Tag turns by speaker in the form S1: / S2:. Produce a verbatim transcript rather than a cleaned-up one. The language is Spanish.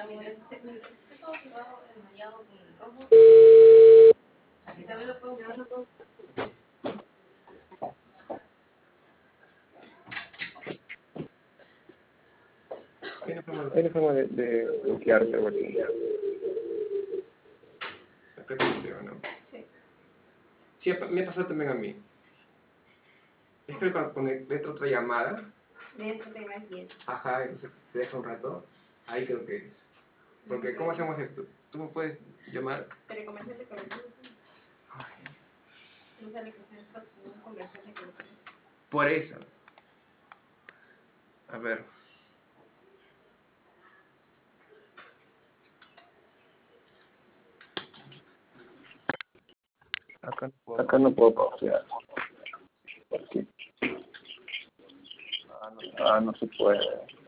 S1: Hay una forma, hay una forma de, de bloquearte o así. Acá te veo, ¿no? Sí. Sí, me ha pasado también a mí. Es que cuando, cuando entra otra llamada...
S2: Dentro te vas bien.
S1: Ajá, entonces te deja un rato. Ahí creo que es. Porque, ¿cómo hacemos esto? ¿Tú me puedes llamar?
S2: Pero comercial de comercial. No sale que sea un comercial de comercial.
S1: Por eso. A ver. Acá no puedo, Acá no puedo pausear. ¿Por qué? Ah, no, ah, no se puede.